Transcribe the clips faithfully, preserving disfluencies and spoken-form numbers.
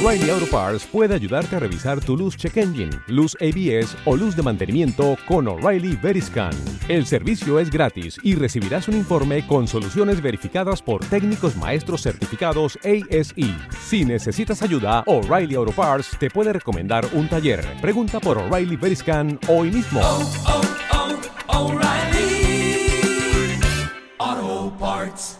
O'Reilly Auto Parts puede ayudarte a revisar tu luz check engine, luz A B S o luz de mantenimiento con O'Reilly Veriscan. El servicio es gratis y recibirás un informe con soluciones verificadas por técnicos maestros certificados A S E. Si necesitas ayuda, O'Reilly Auto Parts te puede recomendar un taller. Pregunta por O'Reilly Veriscan hoy mismo. Oh, oh, oh, O'Reilly Auto Parts.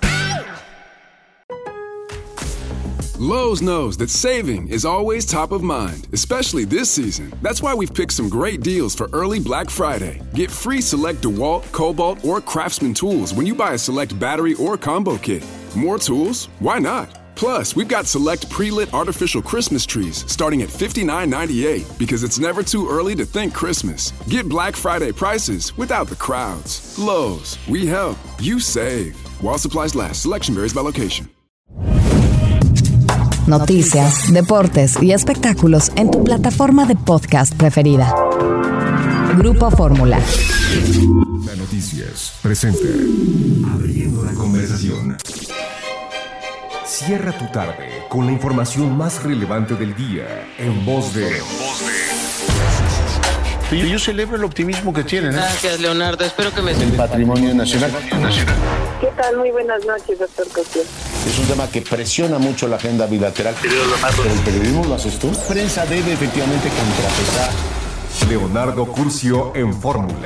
Lowe's knows that saving is always top of mind, especially this season. That's why we've picked some great deals for early Black Friday. Get free select DeWalt, Cobalt, or Craftsman tools when you buy a select battery or combo kit. More tools? Why not? Plus, we've got select pre-lit artificial Christmas trees starting at fifty-nine ninety-eight because it's never too early to think Christmas. Get Black Friday prices without the crowds. Lowe's, we help, you save. While supplies last, selection varies by location. Noticias, deportes y espectáculos en tu plataforma de podcast preferida. Grupo Fórmula. La Noticias presenta Abriendo la Conversación. Cierra tu tarde con la información más relevante del día en voz de... En voz de... Yo celebro el optimismo que tienen. ¿eh? Gracias, Leonardo. Espero que me... El patrimonio nacional. ¿Qué tal? Muy buenas noches, doctor Cosío. Es un tema que presiona mucho la agenda bilateral. Pero el periodismo lo haces tú. La prensa debe efectivamente contrapesar. Leonardo Curcio en Fórmula.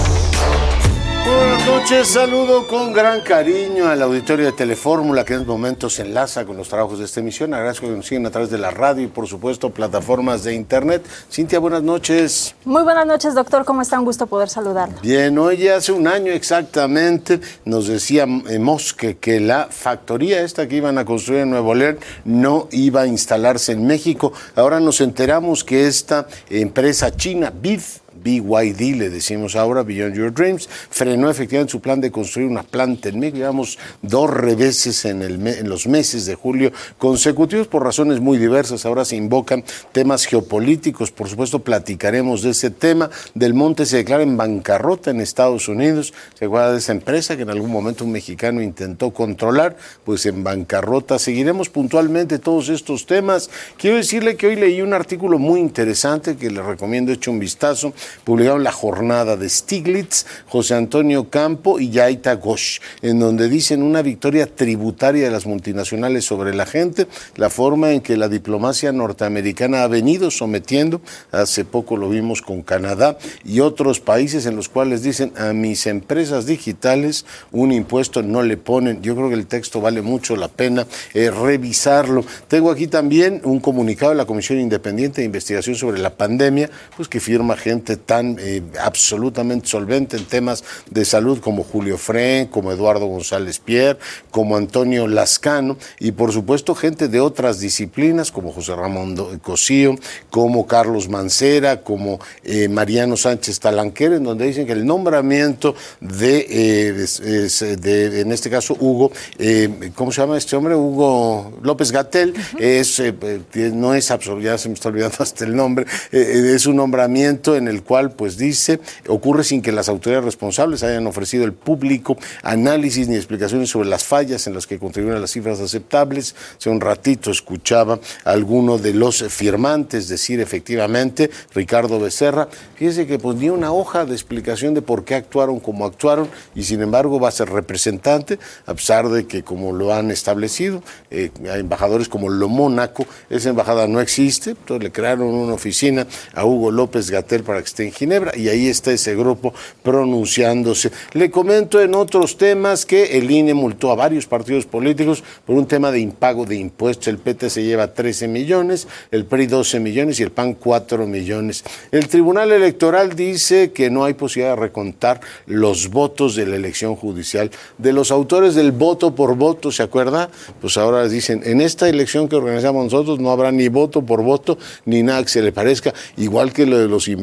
Buenas noches, saludo con gran cariño al auditorio de Telefórmula que en estos momentos se enlaza con los trabajos de esta emisión. Agradezco que nos siguen a través de la radio y por supuesto plataformas de internet. Cintia, buenas noches. Muy buenas noches, doctor, ¿cómo está? Un gusto poder saludarlo. Bien, hoy ya hace un año exactamente nos decía Mosque que la factoría esta que iban a construir en Nuevo León no iba a instalarse en México. Ahora nos enteramos que esta empresa china, B Y D, B Y D le decimos ahora, Beyond Your Dreams, frenó efectivamente su plan de construir una planta en México. Llevamos dos reveses en, el me, en los meses de julio consecutivos por razones muy diversas. Ahora se invocan temas geopolíticos, por supuesto platicaremos de ese tema. Del Monte se declara en bancarrota en Estados Unidos. Se acuerda de esa empresa que en algún momento un mexicano intentó controlar, pues en bancarrota. Seguiremos puntualmente todos estos temas. Quiero decirle que hoy leí un artículo muy interesante que le recomiendo eche un vistazo. Publicado en La Jornada de Stiglitz, José Antonio Campo y Yaita Ghosh, en donde dicen una victoria tributaria de las multinacionales sobre la gente, la forma en que la diplomacia norteamericana ha venido sometiendo, hace poco lo vimos con Canadá y otros países en los cuales dicen a mis empresas digitales un impuesto no le ponen. Yo creo que el texto vale mucho la pena eh, revisarlo. Tengo aquí también un comunicado de la Comisión Independiente de Investigación sobre la Pandemia, pues que firma gente tan eh, absolutamente solvente en temas de salud como Julio Fren, como Eduardo González Pierre, como Antonio Lascano y por supuesto gente de otras disciplinas como José Ramón Cosío, como Carlos Mancera, como eh, Mariano Sánchez Talanquera, en donde dicen que el nombramiento de, eh, de, de en este caso Hugo, eh, ¿cómo se llama este hombre? Hugo López-Gatell, uh-huh. es, eh, no es absoluto, ya se me está olvidando hasta el nombre, eh, es un nombramiento en el cual pues dice, ocurre sin que las autoridades responsables hayan ofrecido al público análisis ni explicaciones sobre las fallas en las que contribuyen a las cifras aceptables. Hace un ratito escuchaba a alguno de los firmantes decir efectivamente, Ricardo Becerra, fíjese que pues ni una hoja de explicación de por qué actuaron como actuaron y sin embargo va a ser representante, a pesar de que como lo han establecido, eh, hay embajadores como Lo Mónaco, esa embajada no existe, entonces le crearon una oficina a Hugo López-Gatell para que esté en Ginebra y ahí está ese grupo pronunciándose. Le comento en otros temas que el I N E multó a varios partidos políticos por un tema de impago de impuestos. El P T se lleva trece millones, el P R I doce millones y el P A N cuatro millones. El Tribunal Electoral dice que no hay posibilidad de recontar los votos de la elección judicial de los autores del voto por voto, ¿se acuerda? Pues ahora dicen, en esta elección que organizamos nosotros no habrá ni voto por voto ni nada que se le parezca, igual que lo de los inventores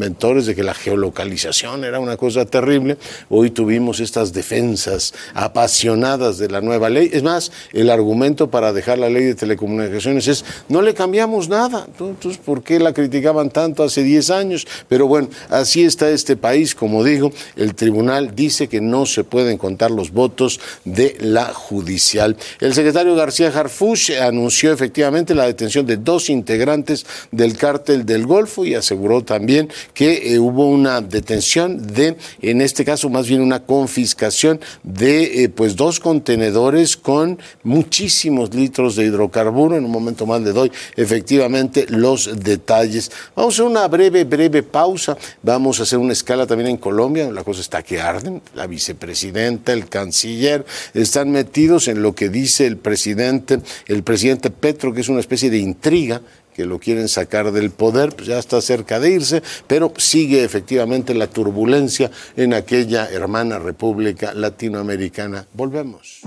de que la geolocalización era una cosa terrible. Hoy tuvimos estas defensas apasionadas de la nueva ley. Es más, el argumento para dejar la ley de telecomunicaciones es, no le cambiamos nada. Entonces, ¿por qué la criticaban tanto hace diez años? Pero bueno, así está este país. Como digo, el tribunal dice que no se pueden contar los votos de la judicial. El secretario García Harfuch anunció efectivamente la detención de dos integrantes del cártel del Golfo y aseguró también que eh, hubo una detención de, en este caso más bien una confiscación de eh, pues dos contenedores con muchísimos litros de hidrocarburo. En un momento más le doy efectivamente los detalles. Vamos a hacer una breve, breve pausa. Vamos a hacer una escala también en Colombia. La cosa está que arden. La vicepresidenta, el canciller están metidos en lo que dice el presidente, el presidente Petro, que es una especie de intriga, que lo quieren sacar del poder, pues ya está cerca de irse, pero sigue efectivamente la turbulencia en aquella hermana república latinoamericana. Volvemos.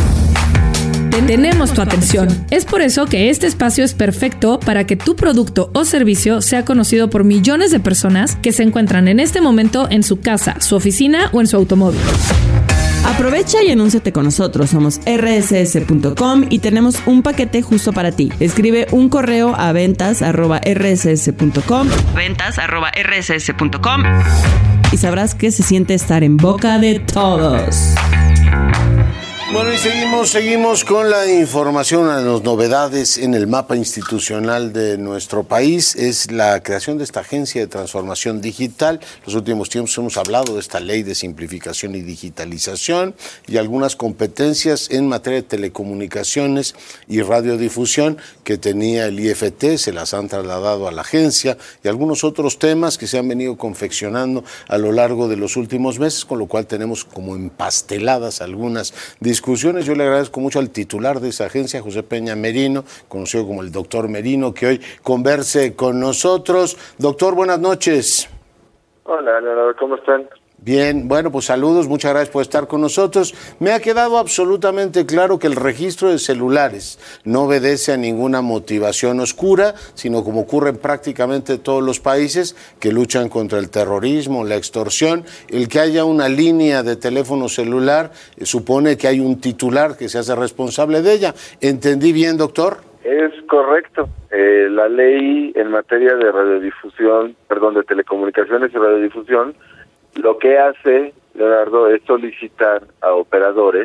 Tenemos tu atención. Es por eso que este espacio es perfecto para que tu producto o servicio sea conocido por millones de personas que se encuentran en este momento en su casa, su oficina o en su automóvil. Aprovecha y anúnciate con nosotros. Somos erre ese ese punto com y tenemos un paquete justo para ti. Escribe un correo a ventas arroba erre ese ese punto com, ventas arroba erre ese ese punto com, y sabrás que se siente estar en boca de todos. Bueno, y seguimos, seguimos con la información, a las novedades en el mapa institucional de nuestro país. Es la creación de esta agencia de transformación digital. Los últimos tiempos hemos hablado de esta ley de simplificación y digitalización y algunas competencias en materia de telecomunicaciones y radiodifusión que tenía el I F T, se las han trasladado a la agencia, y algunos otros temas que se han venido confeccionando a lo largo de los últimos meses, con lo cual tenemos como empasteladas algunas discusiones. discusiones. Yo le agradezco mucho al titular de esa agencia, José Peña Merino, conocido como el doctor Merino, que hoy converse con nosotros. Doctor, buenas noches. Hola, Leonardo, ¿cómo están? Bien, bueno, pues saludos, muchas gracias por estar con nosotros. Me ha quedado absolutamente claro que el registro de celulares no obedece a ninguna motivación oscura, sino como ocurre en prácticamente todos los países que luchan contra el terrorismo, la extorsión. El que haya una línea de teléfono celular eh, supone que hay un titular que se hace responsable de ella. ¿Entendí bien, doctor? Es correcto. Eh, la ley en materia de radiodifusión, perdón, de telecomunicaciones y radiodifusión, lo que hace, Leonardo, es solicitar a operadores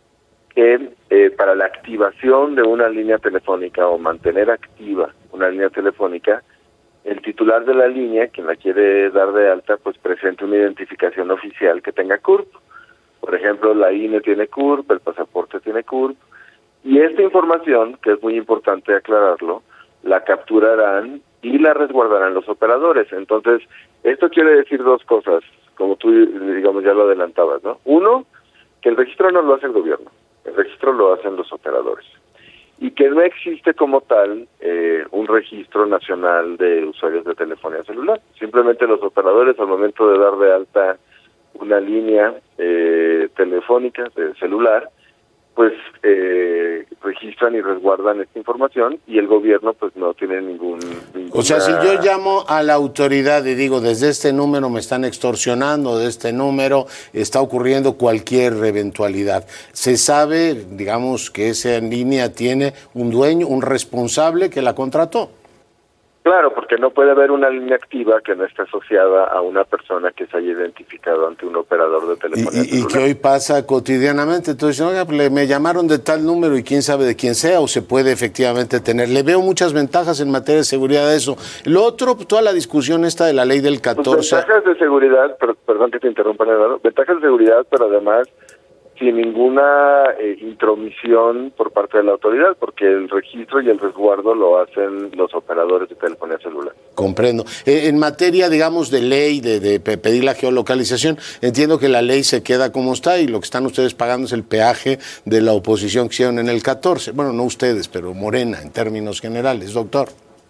que eh, para la activación de una línea telefónica o mantener activa una línea telefónica, el titular de la línea, quien la quiere dar de alta, pues presente una identificación oficial que tenga C U R P. Por ejemplo, la I N E tiene C U R P, el pasaporte tiene C U R P, y esta información, que es muy importante aclararlo, la capturarán y la resguardarán los operadores. Entonces, esto quiere decir dos cosas, como tú, digamos, ya lo adelantabas, ¿no? Uno, que el registro no lo hace el gobierno, el registro lo hacen los operadores. Y que no existe como tal eh, un registro nacional de usuarios de telefonía celular. Simplemente los operadores, al momento de dar de alta una línea eh, telefónica, de celular, pues eh, registran y resguardan esta información, y el gobierno pues no tiene ningún... Ninguna... O sea, si yo llamo a la autoridad y digo, desde este número me están extorsionando, de este número está ocurriendo cualquier eventualidad, ¿se sabe, digamos, que esa línea tiene un dueño, un responsable que la contrató? Claro, porque no puede haber una línea activa que no esté asociada a una persona que se haya identificado ante un operador de telefonía y, y, y que hoy pasa cotidianamente. Entonces, oiga, me llamaron de tal número y quién sabe de quién sea, o se puede efectivamente tener. Le veo muchas ventajas en materia de seguridad de eso. Lo otro, toda la discusión esta de la ley del catorce. Pues ventajas de seguridad, pero, perdón que te interrumpa, Leonardo, ventajas de seguridad, pero además sin ninguna eh, intromisión por parte de la autoridad, porque el registro y el resguardo lo hacen los operadores de telefonía celular. Comprendo. Eh, en materia, digamos, de ley, de, de pedir la geolocalización, entiendo que la ley se queda como está y lo que están ustedes pagando es el peaje de la oposición que hicieron en el catorce. Bueno, no ustedes, pero Morena, en términos generales, doctor.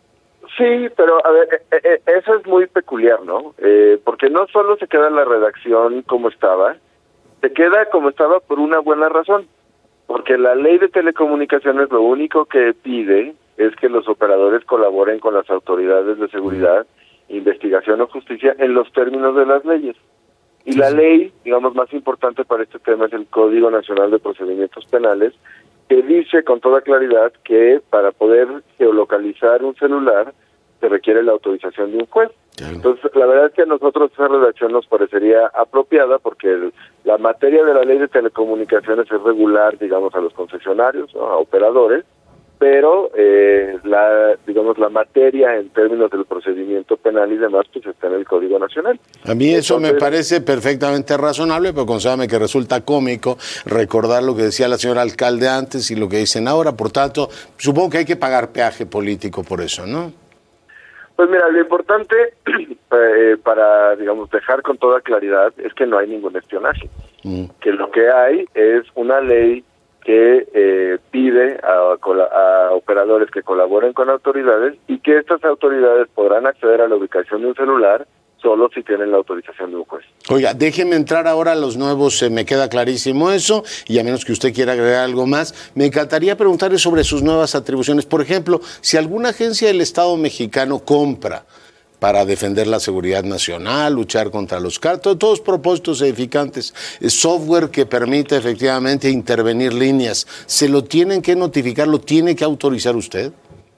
Sí, pero a ver, eh, eh, eso es muy peculiar, ¿no? Eh, porque no solo se queda la redacción como estaba, se queda como estaba por una buena razón, porque la ley de telecomunicaciones lo único que pide es que los operadores colaboren con las autoridades de seguridad investigación o justicia en los términos de las leyes. Y la ley, digamos, más importante para este tema es el Código Nacional de Procedimientos Penales, que dice con toda claridad que para poder geolocalizar un celular se requiere la autorización de un juez. Entonces, la verdad es que a nosotros esa redacción nos parecería apropiada porque el, la materia de la ley de telecomunicaciones es regular, digamos, a los concesionarios, ¿no?, a operadores, pero eh, la digamos la materia en términos del procedimiento penal y demás pues está en el Código Nacional. A mí eso Entonces, me parece perfectamente razonable, pero considérame que resulta cómico recordar lo que decía la señora alcalde antes y lo que dicen ahora. Por tanto, supongo que hay que pagar peaje político por eso, ¿no? Pues mira, lo importante eh, para, digamos, dejar con toda claridad es que no hay ningún espionaje. Mm. Que lo que hay es una ley que eh, pide a, a operadores que colaboren con autoridades y que estas autoridades podrán acceder a la ubicación de un celular solo si tienen la autorización de un juez. Oiga, déjeme entrar ahora a los nuevos, eh, me queda clarísimo eso, y a menos que usted quiera agregar algo más, me encantaría preguntarle sobre sus nuevas atribuciones. Por ejemplo, si alguna agencia del Estado mexicano compra para defender la seguridad nacional, luchar contra los cárteles, todos propósitos edificantes, software que permite efectivamente intervenir líneas, ¿se lo tienen que notificar, lo tiene que autorizar usted?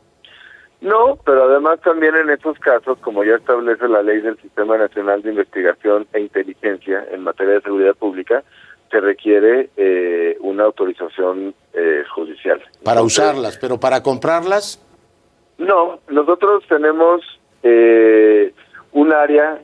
No, pero además también en estos casos, como ya establece la ley del Sistema Nacional de Investigación e Inteligencia en materia de seguridad pública, se requiere eh, una autorización eh, judicial. Para Entonces, usarlas, pero para comprarlas... No, nosotros tenemos eh, un área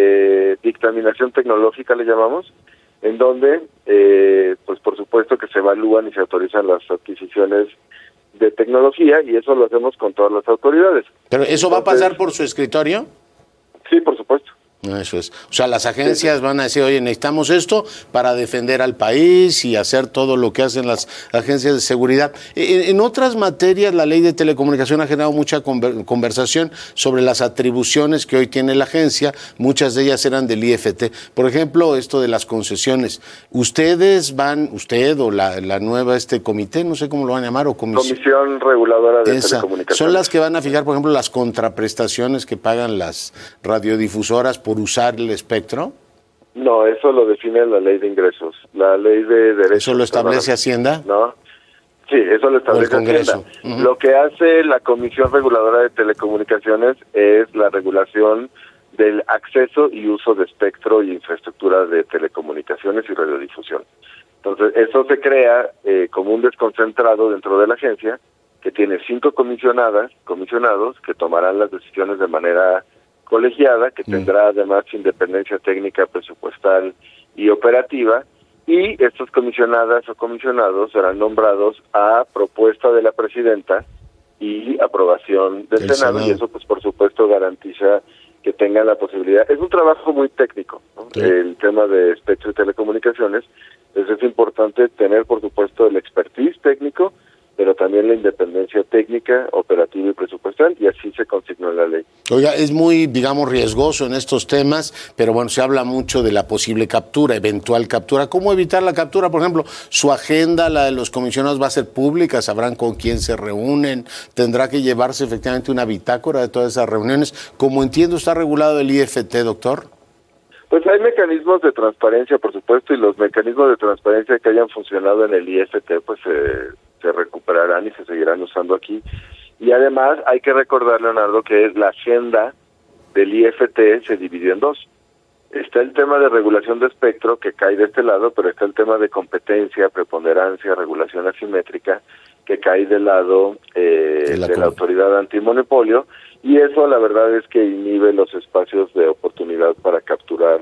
de dictaminación tecnológica, le llamamos, en donde, eh, pues por supuesto que se evalúan y se autorizan las adquisiciones de tecnología, y eso lo hacemos con todas las autoridades. ¿Pero eso Entonces, va a pasar por su escritorio? Sí, por supuesto. Eso es. O sea, las agencias sí. van a decir, oye, necesitamos esto para defender al país y hacer todo lo que hacen las agencias de seguridad. En, en otras materias, la ley de telecomunicación ha generado mucha conversación sobre las atribuciones que hoy tiene la agencia. Muchas de ellas eran del I F T. Por ejemplo, esto de las concesiones. Ustedes van, usted o la, la nueva este comité, no sé cómo lo van a llamar, o comisión. Comisión Reguladora de Esa. Telecomunicaciones. Son las que van a fijar, por ejemplo, las contraprestaciones que pagan las radiodifusoras por usar el espectro. No, eso lo define la ley de ingresos, la ley de derechos. ¿Eso lo establece Hacienda? No, sí, eso lo establece Hacienda. Uh-huh. Lo que hace la Comisión Reguladora de Telecomunicaciones es la regulación del acceso y uso de espectro y infraestructura de telecomunicaciones y radiodifusión. Entonces, eso se crea eh, como un desconcentrado dentro de la agencia, que tiene cinco comisionadas, comisionados, que tomarán las decisiones de manera colegiada, que tendrá además independencia técnica, presupuestal y operativa, y estas comisionadas o comisionados serán nombrados a propuesta de la presidenta y aprobación del Senado, Senado, y eso pues por supuesto garantiza que tengan la posibilidad. Es un trabajo muy técnico, ¿no? Sí. El tema de espectro y telecomunicaciones, entonces es importante tener por supuesto el expertise técnico, pero también la independencia técnica, operativa y presupuestal, y así se consignó en la ley. Oiga, es muy, digamos, riesgoso en estos temas, pero bueno, se habla mucho de la posible captura, eventual captura. ¿Cómo evitar la captura? Por ejemplo, su agenda, la de los comisionados, va a ser pública, sabrán con quién se reúnen, tendrá que llevarse efectivamente una bitácora de todas esas reuniones. Como entiendo, está regulado el I F T, doctor. Pues hay mecanismos de transparencia, por supuesto, y los mecanismos de transparencia que hayan funcionado en el I F T, pues eh, se recuperarán y se seguirán usando aquí. Y además hay que recordar, Leonardo, que la agenda del I F T se dividió en dos. Está el tema de regulación de espectro, que cae de este lado, pero está el tema de competencia, preponderancia, regulación asimétrica, que cae del lado eh, de la, de la autoridad antimonopolio, y eso la verdad es que inhibe los espacios de oportunidad para capturar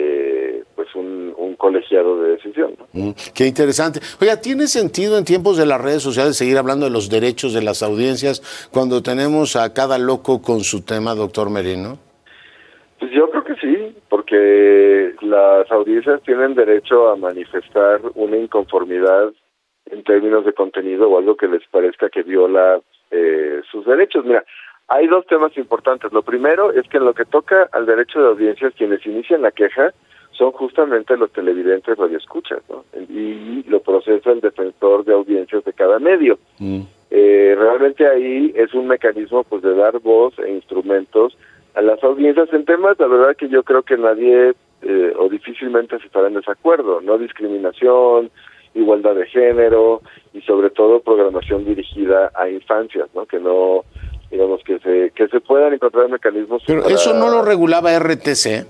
eh, pues un, un colegiado de decisión, ¿no? Mm, qué interesante. Oiga, ¿tiene sentido en tiempos de las redes sociales seguir hablando de los derechos de las audiencias cuando tenemos a cada loco con su tema, doctor Merino? Pues yo creo que sí, porque las audiencias tienen derecho a manifestar una inconformidad en términos de contenido o algo que les parezca que viola eh, sus derechos. Mira, hay dos temas importantes. Lo primero es que en lo que toca al derecho de audiencias, quienes inician la queja son justamente los televidentes radioescuchas, ¿no? Y lo procesa el defensor de audiencias de cada medio. Mm. Eh, realmente ahí es un mecanismo pues de dar voz e instrumentos a las audiencias en temas, la verdad que yo creo que nadie eh, o difícilmente se estará en desacuerdo, no discriminación, igualdad de género y sobre todo programación dirigida a infancias, ¿no? Que no, digamos, que se que se puedan encontrar mecanismos. Pero para... eso no lo regulaba R T C.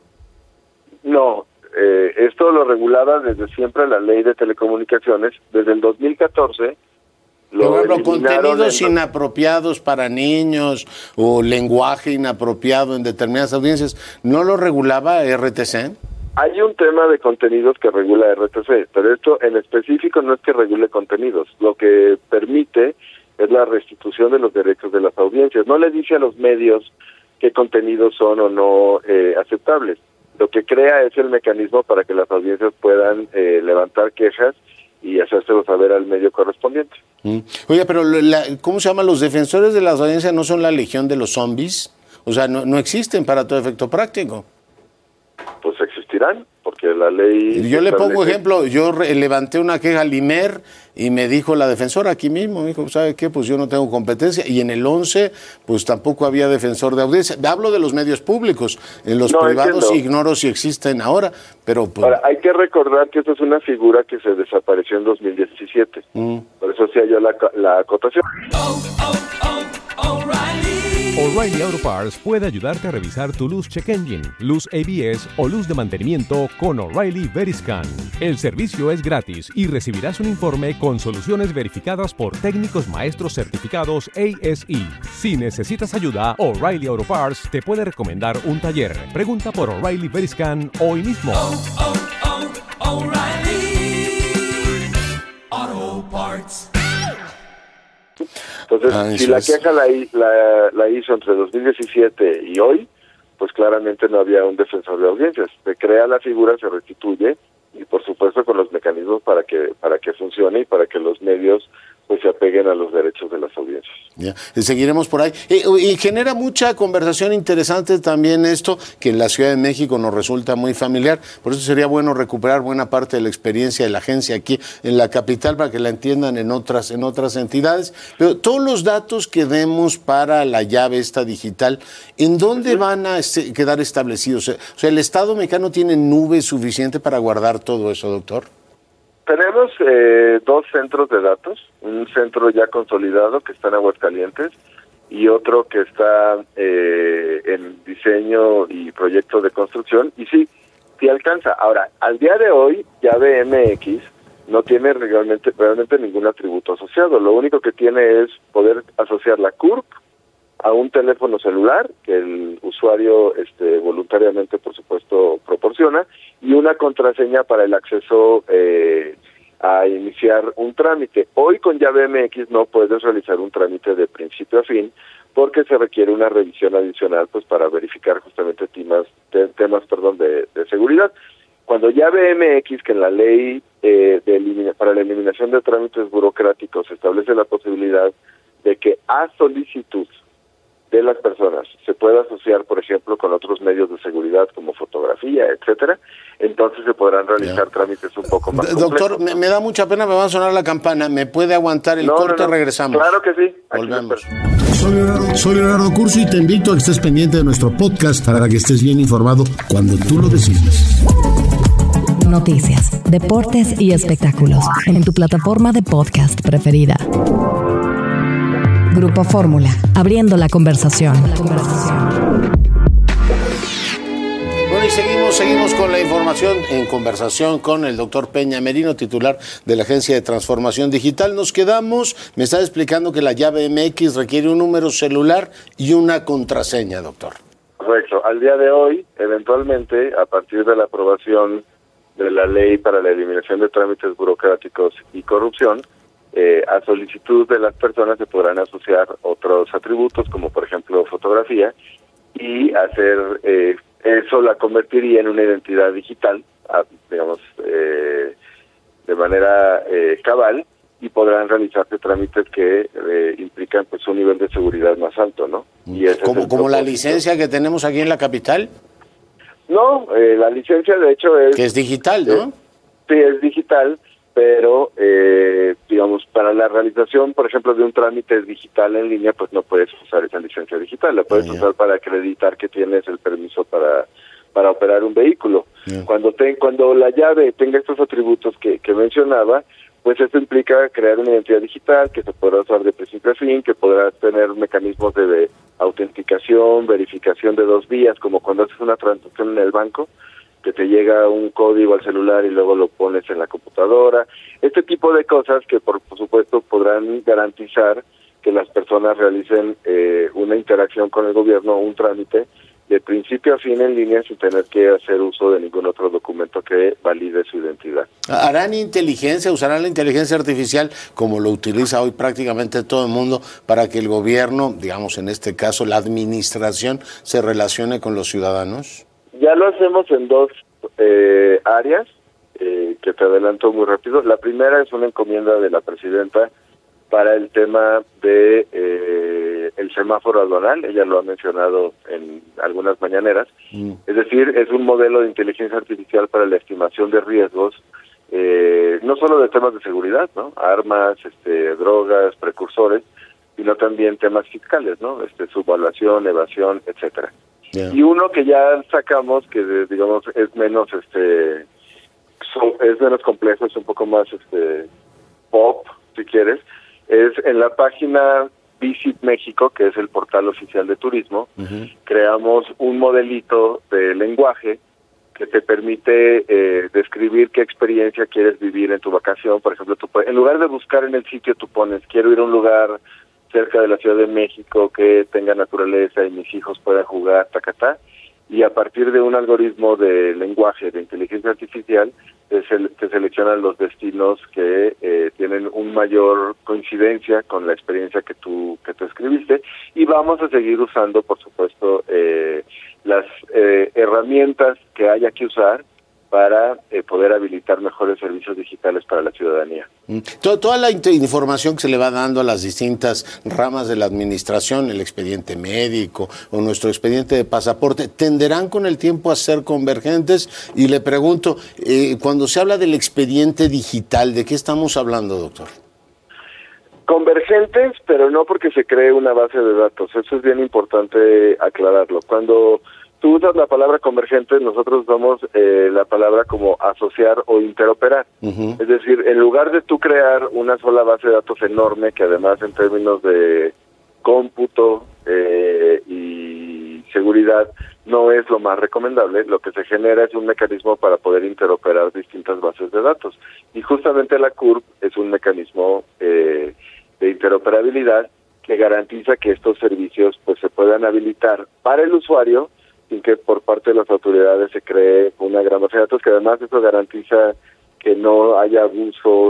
No, eh, esto lo regulaba desde siempre la Ley de Telecomunicaciones, desde el dos mil catorce. Lo Por ejemplo, contenidos en... inapropiados para niños o lenguaje inapropiado en determinadas audiencias, ¿no lo regulaba R T C? Hay un tema de contenidos que regula R T C, pero esto en específico no es que regule contenidos. Lo que permite es la restitución de los derechos de las audiencias. No le dice a los medios qué contenidos son o no eh, aceptables. Lo que crea es el mecanismo para que las audiencias puedan eh, levantar quejas y hacérselo saber al medio correspondiente. Mm. Oye, pero la, ¿cómo se llama? ¿Los defensores de las audiencias no son la legión de los zombies? O sea, no, no existen para todo efecto práctico. Pues existirán, porque la ley... Yo le pongo ejemplo, yo re, levanté una queja al I M E R y me dijo la defensora aquí mismo, me dijo, ¿sabe qué? Pues yo no tengo competencia. Y en el once, pues tampoco había defensor de audiencia. Hablo de los medios públicos, en los no, privados entiendo. Ignoro si existen ahora, pero... Pues... Ahora, hay que recordar que esta es una figura que se desapareció en dos mil diecisiete. Mm. Por eso hacía yo la, la acotación. Oh, oh, oh, O'Reilly. O'Reilly Auto Parts puede ayudarte a revisar tu luz check engine, luz A B S o luz de mantenimiento con O'Reilly Veriscan. El servicio es gratis y recibirás un informe con soluciones verificadas por técnicos maestros certificados A S E. Si necesitas ayuda, O'Reilly Auto Parts te puede recomendar un taller. Pregunta por O'Reilly Veriscan hoy mismo. Oh, oh, oh, O'Reilly Auto Parts. Entonces, ah, si la queja la, la, la hizo entre dos mil diecisiete y hoy, pues claramente no había un defensor de audiencias. Se crea la figura, se restituye y por supuesto con los mecanismos para que para que funcione y para que los medios pues se apeguen a los derechos de las audiencias. Ya, seguiremos por ahí. Y, y genera mucha conversación interesante también esto, que en la Ciudad de México nos resulta muy familiar. Por eso sería bueno recuperar buena parte de la experiencia de la agencia aquí en la capital para que la entiendan en otras, en otras entidades. Pero todos los datos que demos para la llave esta digital, ¿en dónde van a este, quedar establecidos? O sea, ¿el Estado mexicano tiene nube suficiente para guardar todo eso, doctor? Tenemos eh, dos centros de datos, un centro ya consolidado que está en Aguascalientes y otro que está eh, en diseño y proyecto de construcción, y sí, sí alcanza. Ahora, al día de hoy, Llave M X no tiene realmente, realmente ningún atributo asociado, lo único que tiene es poder asociar la C U R P a un teléfono celular que el usuario este, voluntariamente, por supuesto, proporciona, y una contraseña para el acceso eh, a iniciar un trámite. Hoy con Llave M X no puedes realizar un trámite de principio a fin porque se requiere una revisión adicional pues para verificar justamente temas, te, temas perdón, de, de seguridad. Cuando Llave M X, que en la ley eh, de elimina, para la eliminación de trámites burocráticos establece la posibilidad de que a solicitud de las personas se puede asociar, por ejemplo, con otros medios de seguridad como fotografía, etcétera, entonces se podrán realizar yeah. trámites un poco más Doctor, complejos. Me, me da mucha pena, me va a sonar la campana. ¿Me puede aguantar el no, corte? No, no. Regresamos. Claro que sí. Volvemos. Soy Leonardo, soy Leonardo Curcio y te invito a que estés pendiente de nuestro podcast para que estés bien informado cuando tú lo decidas. Noticias, deportes y espectáculos en tu plataforma de podcast preferida. Grupo Fórmula, abriendo la conversación. La conversación. Bueno, y seguimos, seguimos con la información en conversación con el doctor Peña Merino, titular de la Agencia de Transformación Digital. Nos quedamos, me está explicando que la llave M X requiere un número celular y una contraseña, doctor. Correcto. Al día de hoy, eventualmente, a partir de la aprobación de la Ley para la Eliminación de Trámites Burocráticos y Corrupción, Eh, a solicitud de las personas se podrán asociar otros atributos, como por ejemplo fotografía, y hacer eh, eso la convertiría en una identidad digital, a, digamos, eh, de manera eh, cabal, y podrán realizarse trámites que eh, implican pues un nivel de seguridad más alto, ¿no? Y ese ¿Como, es como la licencia que tenemos aquí en la capital? No, eh, la licencia de hecho es... Que es digital, ¿no? Eh, sí, es digital. pero eh, digamos, para la realización, por ejemplo, de un trámite digital en línea, pues no puedes usar esa licencia digital, la puedes Yeah. usar para acreditar que tienes el permiso para para operar un vehículo. Yeah. Cuando te, cuando la llave tenga estos atributos que, que mencionaba, pues esto implica crear una identidad digital que se podrá usar de principio a fin, que podrá tener mecanismos de, de autenticación, verificación de dos vías, como cuando haces una transacción en el banco, que te llega un código al celular y luego lo pones en la computadora. Este tipo de cosas que, por, por supuesto, podrán garantizar que las personas realicen eh, una interacción con el gobierno, un trámite, de principio a fin en línea sin tener que hacer uso de ningún otro documento que valide su identidad. ¿Harán inteligencia, usarán la inteligencia artificial como lo utiliza hoy prácticamente todo el mundo para que el gobierno, digamos en este caso la administración, se relacione con los ciudadanos? Ya lo hacemos en dos eh, áreas, eh, que te adelanto muy rápido. La primera es una encomienda de la presidenta para el tema de eh, el semáforo aduanal. Ella lo ha mencionado en algunas mañaneras. Mm. Es decir, es un modelo de inteligencia artificial para la estimación de riesgos, eh, no solo de temas de seguridad, ¿no? Armas, este, drogas, precursores, sino también temas fiscales, ¿no? Este, subvaluación, evasión, etcétera. Yeah. Y uno que ya sacamos, que digamos es menos, este, so, es menos complejo, es un poco más, este, pop, si quieres, es en la página Visit México, que es el portal oficial de turismo. Uh-huh. Creamos un modelito de lenguaje que te permite eh, describir qué experiencia quieres vivir en tu vacación. Por ejemplo, tú puedes, en lugar de buscar en el sitio, tú pones, quiero ir a un lugar cerca de la Ciudad de México que tenga naturaleza y mis hijos puedan jugar, tacatá, y a partir de un algoritmo de lenguaje, de inteligencia artificial, te, se, te seleccionan los destinos que eh, tienen un mayor coincidencia con la experiencia que tú que tú escribiste, y vamos a seguir usando, por supuesto, eh, las eh, herramientas que haya que usar para eh, poder habilitar mejores servicios digitales para la ciudadanía. Toda, toda la información que se le va dando a las distintas ramas de la administración, el expediente médico o nuestro expediente de pasaporte, ¿tenderán con el tiempo a ser convergentes? Y le pregunto, eh, cuando se habla del expediente digital, ¿de qué estamos hablando, doctor? Convergentes, pero no porque se cree una base de datos. Eso es bien importante aclararlo. Cuando tú usas la palabra convergente, nosotros usamos eh, la palabra como asociar o interoperar. Uh-huh. Es decir, en lugar de tú crear una sola base de datos enorme, que además en términos de cómputo eh, y seguridad no es lo más recomendable, lo que se genera es un mecanismo para poder interoperar distintas bases de datos. Y justamente la C U R P es un mecanismo eh, de interoperabilidad que garantiza que estos servicios pues se puedan habilitar para el usuario sin que por parte de las autoridades se cree una gran base de datos, que además eso garantiza que no haya abusos,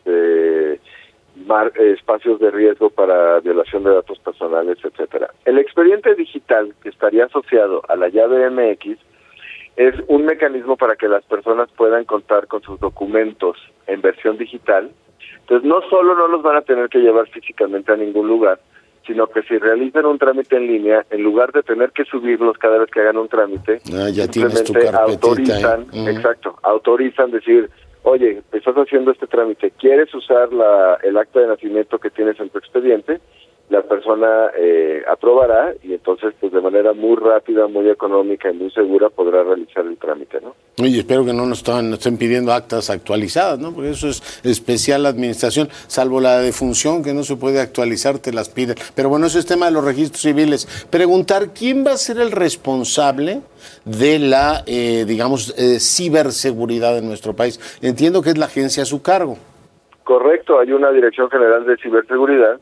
este, mar, espacios de riesgo para violación de datos personales, etcétera. El expediente digital que estaría asociado a la llave M X es un mecanismo para que las personas puedan contar con sus documentos en versión digital. Entonces no solo no los van a tener que llevar físicamente a ningún lugar, sino que si realizan un trámite en línea, en lugar de tener que subirlos cada vez que hagan un trámite, ah, ya simplemente autorizan, ¿eh? uh-huh. exacto, autorizan decir, oye, estás haciendo este trámite, ¿quieres usar la el acta de nacimiento que tienes en tu expediente? La persona eh, aprobará y entonces pues de manera muy rápida, muy económica y muy segura podrá realizar el trámite, ¿no? Y espero que no nos estén, nos estén pidiendo actas actualizadas, ¿no? Porque eso es especial la administración, salvo la defunción que no se puede actualizar, te las piden. Pero bueno, eso es tema de los registros civiles. Preguntar, ¿quién va a ser el responsable de la, eh, digamos, eh, ciberseguridad de nuestro país? Entiendo que es la agencia a su cargo. Correcto, hay una Dirección General de Ciberseguridad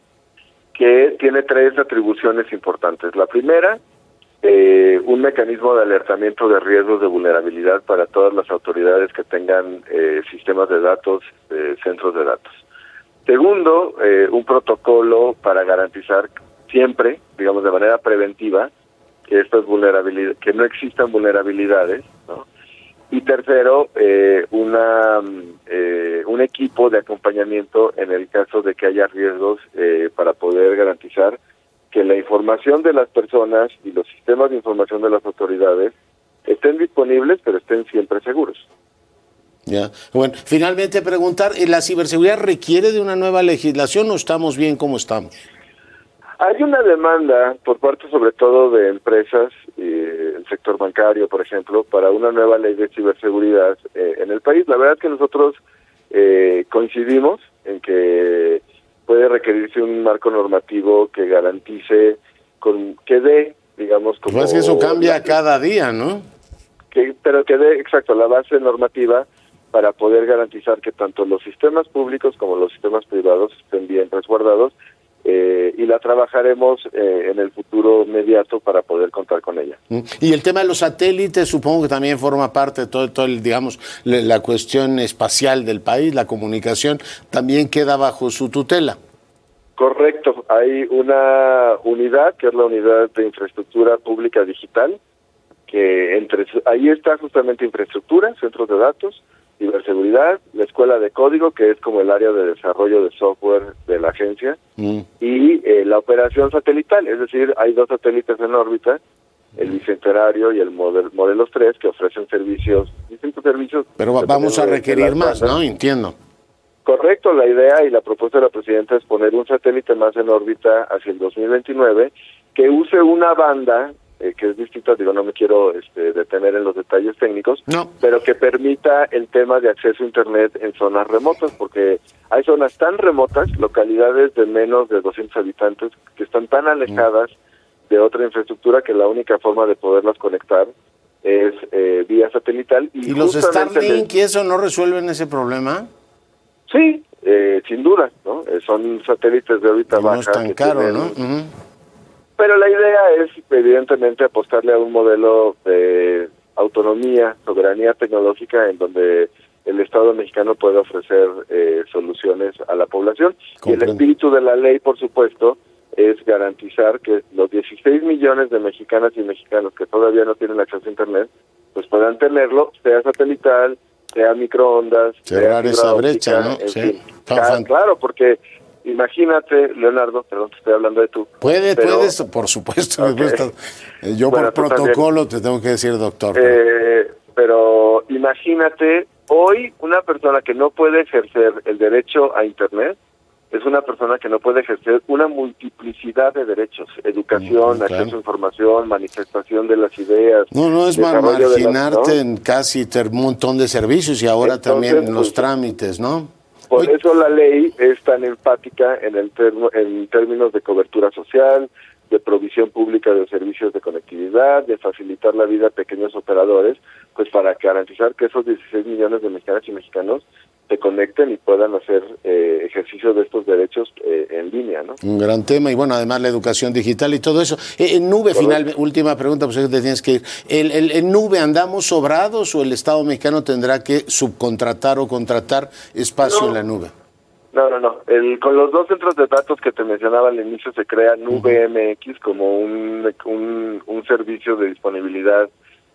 que tiene tres atribuciones importantes. La primera, eh, un mecanismo de alertamiento de riesgos de vulnerabilidad para todas las autoridades que tengan eh, sistemas de datos, eh, centros de datos. Segundo, eh, un protocolo para garantizar siempre, digamos de manera preventiva, que estas vulnerabilidades, que no existan vulnerabilidades, ¿no? Y tercero, eh, una eh, un equipo de acompañamiento en el caso de que haya riesgos eh, para poder garantizar que la información de las personas y los sistemas de información de las autoridades estén disponibles, pero estén siempre seguros. Ya. Bueno, finalmente preguntar, ¿la ciberseguridad requiere de una nueva legislación o estamos bien como estamos? Hay una demanda por parte sobre todo de empresas, eh, el sector bancario, por ejemplo, para una nueva ley de ciberseguridad eh, en el país. La verdad es que nosotros eh, coincidimos en que puede requerirse un marco normativo que garantice, con que dé, digamos, como... Pues que eso cambia la, cada día, ¿no? Que, pero que dé, exacto, la base normativa para poder garantizar que tanto los sistemas públicos como los sistemas privados estén bien resguardados. Eh, y la trabajaremos eh, en el futuro inmediato para poder contar con ella. Y el tema de los satélites supongo que también forma parte de todo, todo el, digamos, la cuestión espacial del país, la comunicación, también queda bajo su tutela. Correcto, hay una unidad que es la Unidad de Infraestructura Pública Digital, que entre ahí está justamente infraestructura, centros de datos, ciberseguridad, la escuela de código, que es como el área de desarrollo de software de la agencia, mm. y eh, la operación satelital, es decir, hay dos satélites en órbita, el Bicentenario y el Model, Modelos tres, que ofrecen servicios, distintos servicios. Pero vamos a requerir más, ¿no? Entiendo. Correcto, la idea y la propuesta de la presidenta es poner un satélite más en órbita hacia el dos mil veintinueve, que use una banda Eh, que es distinta, digo, no me quiero este, detener en los detalles técnicos, no. pero que permita el tema de acceso a Internet en zonas remotas, porque hay zonas tan remotas, localidades de menos de doscientos habitantes, que están tan alejadas mm. de otra infraestructura que la única forma de poderlas conectar es eh, vía satelital. ¿Y, ¿Y los Starlink y eso no resuelven ese problema? Sí, eh, sin duda, ¿no? Eh, son satélites de órbita baja. No es tan caro, tienen, ¿no? Uh-huh. Pero la idea es, evidentemente, apostarle a un modelo de autonomía, soberanía tecnológica, en donde el Estado mexicano puede ofrecer eh, soluciones a la población. Comprendo. Y el espíritu de la ley, por supuesto, es garantizar que los dieciséis millones de mexicanas y mexicanos que todavía no tienen acceso a Internet, pues puedan tenerlo, sea satelital, sea microondas, cerrar sea esa óptica, brecha, ¿no? En sí. fin. Claro, claro, porque imagínate, Leonardo, perdón, te estoy hablando de tú. Puede, pero... puedes, por supuesto. Okay. Yo bueno, por protocolo te tengo que decir, doctor. Eh, pero imagínate, hoy una persona que no puede ejercer el derecho a Internet es una persona que no puede ejercer una multiplicidad de derechos, educación, mm, claro. acceso a información, manifestación de las ideas. No, no es marginarte las, ¿no? en casi un montón de servicios y ahora Entonces, también los pues, trámites, ¿no? Por Oye. eso la ley es tan enfática en el termo, en términos de cobertura social, de provisión pública de servicios de conectividad, de facilitar la vida a pequeños operadores, pues para garantizar que esos dieciséis millones de mexicanas y mexicanos se conecten y puedan hacer eh, ejercicio de estos derechos eh, en línea, ¿no? Un gran tema, y bueno, además la educación digital y todo eso. Eh, en nube, final, última pregunta, pues te tienes que ir. ¿El, el, ¿En nube andamos sobrados o el Estado mexicano tendrá que subcontratar o contratar espacio no. en la nube? No, no, no. El, con los dos centros de datos que te mencionaba al inicio se crea Nube uh-huh. M X como un, un, un servicio de disponibilidad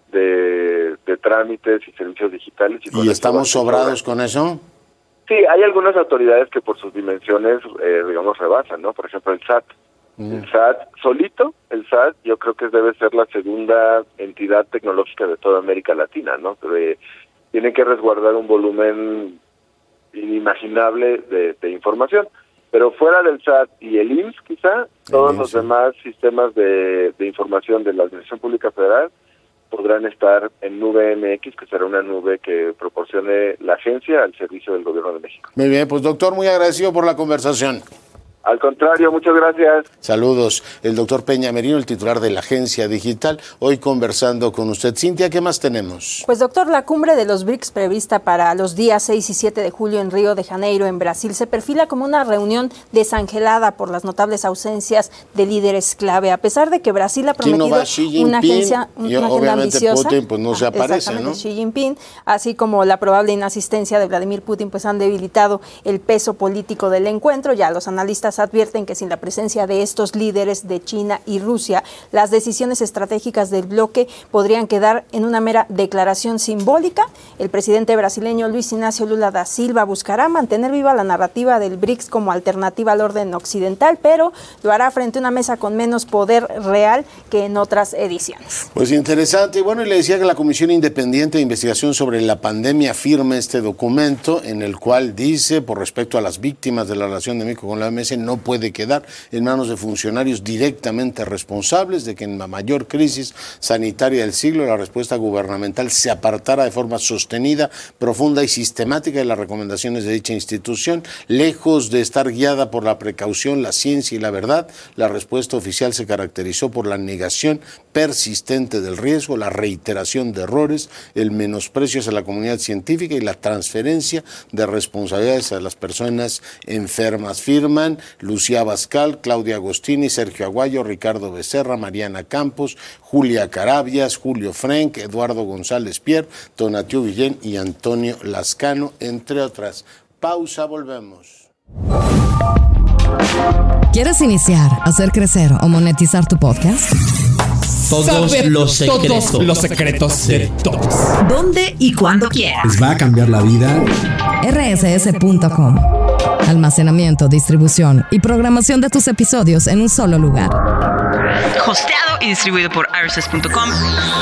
de, de trámites y servicios digitales. ¿Y, ¿Y estamos sobrados con eso? Sí, hay algunas autoridades que por sus dimensiones, eh, digamos, rebasan, ¿no? Por ejemplo, el S A T. Uh-huh. El S A T solito, el S A T yo creo que debe ser la segunda entidad tecnológica de toda América Latina, ¿no? Que tienen que resguardar un volumen inimaginable de, de información, pero fuera del S A T y el I M S S quizá, todos los demás sistemas de, de información de la Administración Pública Federal podrán estar en Nube M X, que será una nube que proporcione la agencia al servicio del Gobierno de México. Muy bien, pues doctor, muy agradecido por la conversación. Al contrario, muchas gracias. Saludos. El doctor Peña Merino, el titular de la Agencia Digital, hoy conversando con usted. Cintia, ¿qué más tenemos? Pues doctor, la cumbre de los B R I C S prevista para los días seis y siete de julio en Río de Janeiro, en Brasil, se perfila como una reunión desangelada por las notables ausencias de líderes clave, a pesar de que Brasil ha prometido no una agencia una y agenda obviamente ambiciosa. Putin pues no se aparece, ¿no? Xi Jinping, así como la probable inasistencia de Vladimir Putin, pues han debilitado el peso político del encuentro. Ya los analistas analistas advierten que sin la presencia de estos líderes de China y Rusia, las decisiones estratégicas del bloque podrían quedar en una mera declaración simbólica. El presidente brasileño Luis Ignacio Lula da Silva buscará mantener viva la narrativa del B R I C S como alternativa al orden occidental, pero lo hará frente a una mesa con menos poder real que en otras ediciones. Pues interesante. Y bueno, y le decía que la Comisión Independiente de Investigación sobre la Pandemia firma este documento en el cual dice, por respecto a las víctimas de la relación de México con la O M S, no puede quedar en manos de funcionarios directamente responsables de que en la mayor crisis sanitaria del siglo la respuesta gubernamental se apartara de forma sostenida, profunda y sistemática de las recomendaciones de dicha institución. Lejos de estar guiada por la precaución, la ciencia y la verdad, la respuesta oficial se caracterizó por la negación persistente del riesgo, la reiteración de errores, el menosprecio hacia la comunidad científica y la transferencia de responsabilidades a las personas enfermas. Firman Lucía Bascal, Claudia Agostini, Sergio Aguayo, Ricardo Becerra, Mariana Campos, Julia Carabias, Julio Frenk, Eduardo González Pierre, Tonatiuh Guillén y Antonio Lascano, entre otras. Pausa, volvemos. ¿Quieres iniciar, hacer crecer o monetizar tu podcast? Todos Saber los secretos. Todos los secretos de todos. ¿Dónde y cuándo quieras? Les va a cambiar la vida. R S S punto com. Almacenamiento, distribución y programación de tus episodios en un solo lugar. Hosteado y distribuido por R S S punto com.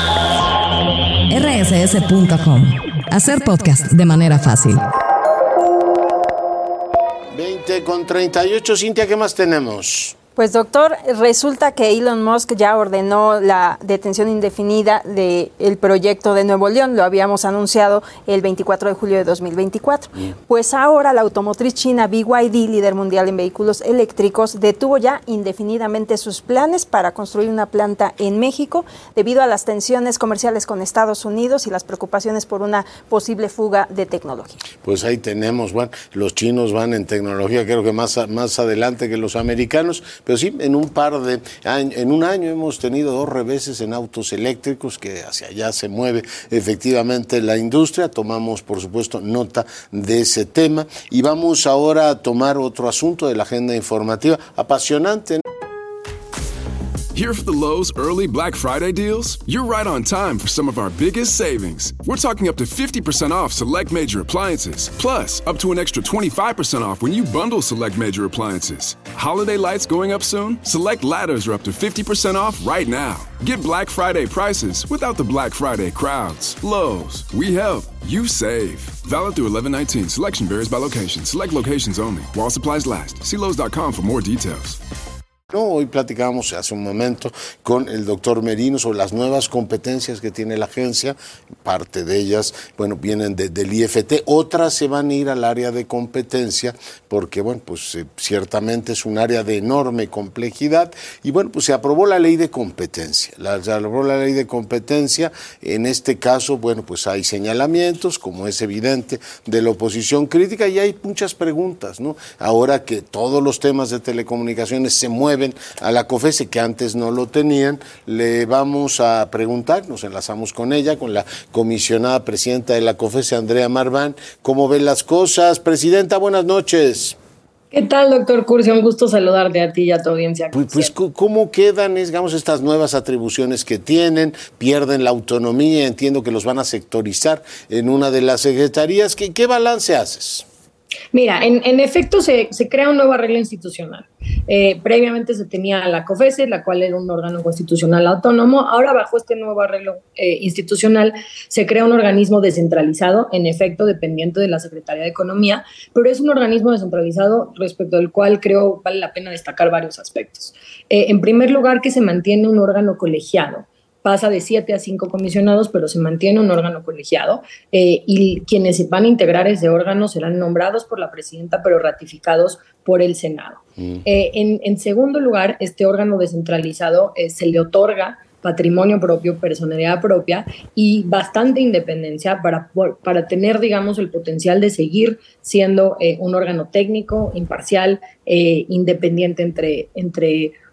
R S S punto com. Hacer podcast de manera fácil. veinte con treinta y ocho, Cintia, ¿qué más tenemos? Pues doctor, resulta que Elon Musk ya ordenó la detención indefinida del proyecto de Nuevo León, lo habíamos anunciado el veinticuatro de julio de dos mil veinticuatro. Mm. Pues ahora la automotriz china B Y D, líder mundial en vehículos eléctricos, detuvo ya indefinidamente sus planes para construir una planta en México debido a las tensiones comerciales con Estados Unidos y las preocupaciones por una posible fuga de tecnología. Pues ahí tenemos, bueno, los chinos van en tecnología, creo que más, más adelante que los americanos. Pero sí, en un par de años, en un año hemos tenido dos reveses en autos eléctricos, que hacia allá se mueve efectivamente la industria. Tomamos, por supuesto, nota de ese tema y vamos ahora a tomar otro asunto de la agenda informativa apasionante. Here for the Lowe's early Black Friday deals? You're right on time for some of our biggest savings. We're talking up to fifty percent off select major appliances, plus up to an extra twenty-five percent off when you bundle select major appliances. Holiday lights going up soon? Select ladders are up to fifty percent off right now. Get Black Friday prices without the Black Friday crowds. Lowe's, we help, you save. Valid through eleven nineteen. Selection varies by location. Select locations only. While supplies last. See Lowe's dot com for more details. No, hoy platicábamos hace un momento con el doctor Merino sobre las nuevas competencias que tiene la agencia. Parte de ellas, bueno, vienen de, del I F T, otras se van a ir al área de competencia porque, bueno, pues eh, ciertamente es un área de enorme complejidad y, bueno, pues se aprobó la ley de competencia. La, se aprobó la ley de competencia, en este caso, bueno, pues hay señalamientos, como es evidente, de la oposición crítica y hay muchas preguntas, ¿no? Ahora que todos los temas de telecomunicaciones se mueven a la COFESE, que antes no lo tenían, le vamos a preguntar, nos enlazamos con ella, con la comisionada presidenta de la COFESE, Andrea Marván. ¿Cómo ven las cosas? Presidenta, buenas noches. ¿Qué tal, doctor Curcio? Un gusto saludarte a ti y a tu audiencia. Pues, pues ¿cómo quedan, digamos, estas nuevas atribuciones que tienen? ¿Pierden la autonomía? Entiendo que los van a sectorizar en una de las secretarías. ¿Qué, qué balance haces? Mira, en, en efecto se, se crea un nuevo arreglo institucional. Eh, previamente se tenía la COFESE, la cual era un órgano constitucional autónomo. Ahora, bajo este nuevo arreglo eh, institucional, se crea un organismo descentralizado, en efecto, dependiente de la Secretaría de Economía, pero es un organismo descentralizado respecto al cual creo vale la pena destacar varios aspectos. Eh, en primer lugar, que se mantiene un órgano colegiado. Pasa de siete a cinco comisionados, pero se mantiene un órgano colegiado eh, y quienes se van a integrar ese órgano serán nombrados por la presidenta, pero ratificados por el Senado. Mm. Eh, en, en segundo lugar, este órgano descentralizado eh, se le otorga patrimonio propio, personalidad propia y bastante independencia para, para tener, digamos, el potencial de seguir siendo eh, un órgano técnico, imparcial, eh, independiente entre, entre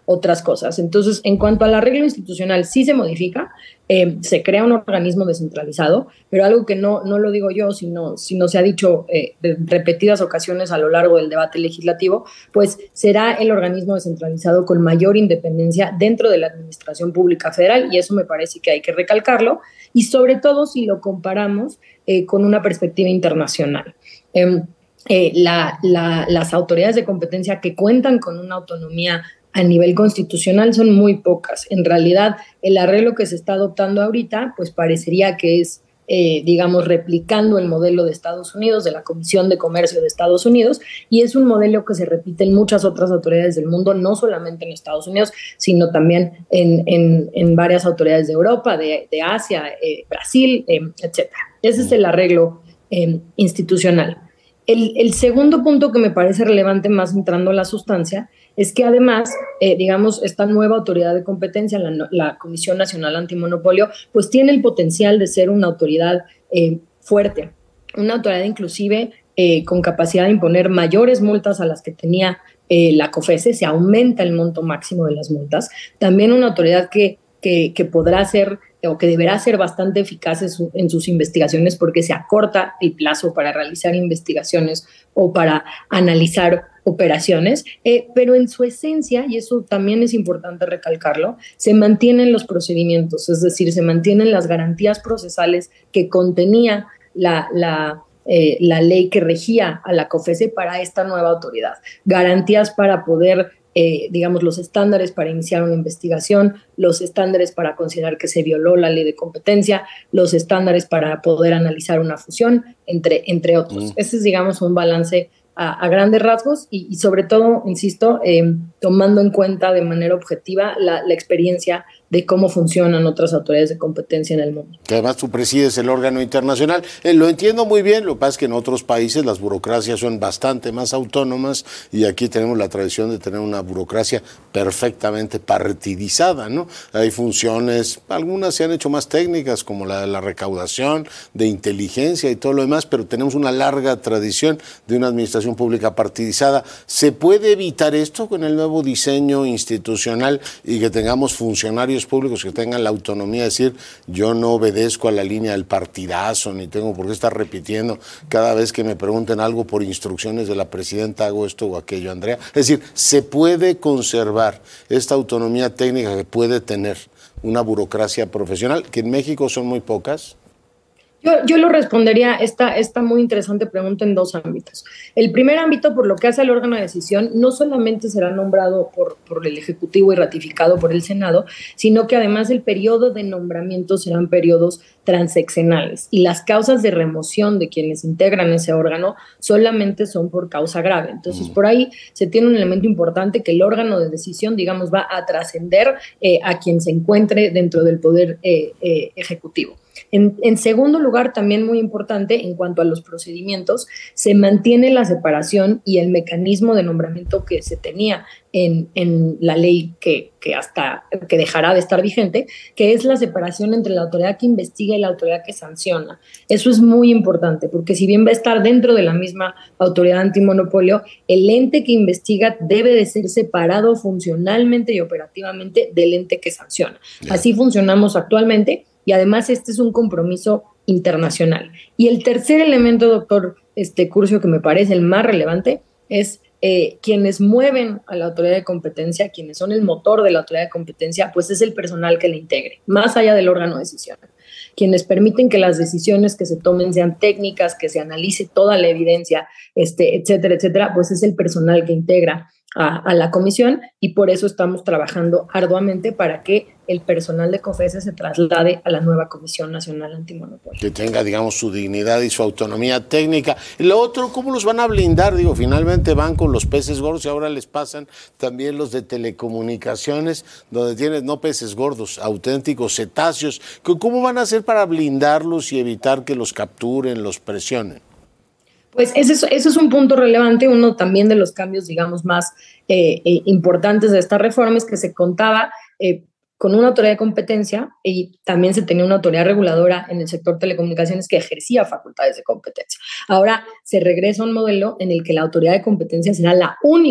otras cosas. Entonces, en cuanto al arreglo institucional, sí se modifica, eh, se crea un organismo descentralizado, pero algo que no, no lo digo yo, sino, sino se ha dicho eh, de repetidas ocasiones a lo largo del debate legislativo, pues será el organismo descentralizado con mayor independencia dentro de la administración pública federal, y eso me parece que hay que recalcarlo, y sobre todo si lo comparamos eh, con una perspectiva internacional. Eh, eh, la, la, las autoridades de competencia que cuentan con una autonomía a nivel constitucional son muy pocas. En realidad, el arreglo que se está adoptando ahorita, pues parecería que es, eh, digamos, replicando el modelo de Estados Unidos, de la Comisión de Comercio de Estados Unidos, y es un modelo que se repite en muchas otras autoridades del mundo, no solamente en Estados Unidos, sino también en, en, en varias autoridades de Europa, de, de Asia, eh, Brasil, eh, etcétera. Ese es el arreglo eh, institucional. El, el segundo punto que me parece relevante, más entrando a la sustancia, es que además, eh, digamos, esta nueva autoridad de competencia, la, la Comisión Nacional Antimonopolio, pues tiene el potencial de ser una autoridad eh, fuerte, una autoridad inclusive eh, con capacidad de imponer mayores multas a las que tenía eh, la COFESE, se aumenta el monto máximo de las multas, también una autoridad que, que, que podrá ser o que deberá ser bastante eficaz en, su, en sus investigaciones porque se acorta el plazo para realizar investigaciones o para analizar operaciones, eh, pero en su esencia, y eso también es importante recalcarlo, se mantienen los procedimientos, es decir, se mantienen las garantías procesales que contenía la, la, eh, la ley que regía a la COFESE para esta nueva autoridad. Garantías para poder Eh, digamos, los estándares para iniciar una investigación, los estándares para considerar que se violó la ley de competencia, los estándares para poder analizar una fusión, entre, entre otros. Mm. Ese es, digamos, un balance a, a grandes rasgos y, y sobre todo, insisto, eh, tomando en cuenta de manera objetiva la, la experiencia de cómo funcionan otras autoridades de competencia en el mundo. Que además tú presides el órgano internacional. Eh, lo entiendo muy bien, lo que pasa es que en otros países las burocracias son bastante más autónomas y aquí tenemos la tradición de tener una burocracia perfectamente partidizada, ¿no? Hay funciones, algunas se han hecho más técnicas, como la de la recaudación, de inteligencia y todo lo demás, pero tenemos una larga tradición de una administración pública partidizada. ¿Se puede evitar esto con el nuevo diseño institucional y que tengamos funcionarios públicos que tengan la autonomía de decir yo no obedezco a la línea del partidazo ni tengo por qué estar repitiendo cada vez que me pregunten algo por instrucciones de la presidenta hago esto o aquello, Andrea? Es decir, ¿se puede conservar esta autonomía técnica que puede tener una burocracia profesional, que en México son muy pocas? Yo, yo lo respondería esta, esta muy interesante pregunta en dos ámbitos. El primer ámbito, por lo que hace al órgano de decisión, no solamente será nombrado por, por el Ejecutivo y ratificado por el Senado, sino que además el periodo de nombramiento serán periodos transeccionales y las causas de remoción de quienes integran ese órgano solamente son por causa grave. Entonces, por ahí se tiene un elemento importante que el órgano de decisión, digamos, va a trascender eh, a quien se encuentre dentro del poder eh, eh, ejecutivo. En, en segundo lugar, también muy importante, en cuanto a los procedimientos, se mantiene la separación y el mecanismo de nombramiento que se tenía en, en la ley que, que, hasta, que dejará de estar vigente, que es la separación entre la autoridad que investiga y la autoridad que sanciona. Eso es muy importante, porque si bien va a estar dentro de la misma autoridad antimonopolio, el ente que investiga debe de ser separado funcionalmente y operativamente del ente que sanciona. Así funcionamos actualmente. Y además este es un compromiso internacional. Y el tercer elemento, doctor este, Curcio, que me parece el más relevante, es eh, quienes mueven a la autoridad de competencia, quienes son el motor de la autoridad de competencia, pues es el personal que la integre, más allá del órgano de decisión. Quienes permiten que las decisiones que se tomen sean técnicas, que se analice toda la evidencia, este, etcétera, etcétera, pues es el personal que integra a, a la comisión y por eso estamos trabajando arduamente para que el personal de COFESE se traslade a la nueva Comisión Nacional Antimonopolio. Que tenga, digamos, su dignidad y su autonomía técnica. Y lo otro, ¿cómo los van a blindar? Digo, finalmente van con los peces gordos y ahora les pasan también los de telecomunicaciones, donde tienes no peces gordos, auténticos cetáceos. ¿Cómo van a hacer para blindarlos y evitar que los capturen, los presionen? Pues ese es, ese es un punto relevante. Uno también de los cambios, digamos, más eh, eh, importantes de esta reforma es que se contaba eh, con una autoridad de competencia y también se tenía una autoridad reguladora en el sector telecomunicaciones que ejercía facultades de competencia. Ahora se regresa a un modelo en el que la autoridad de competencia será la única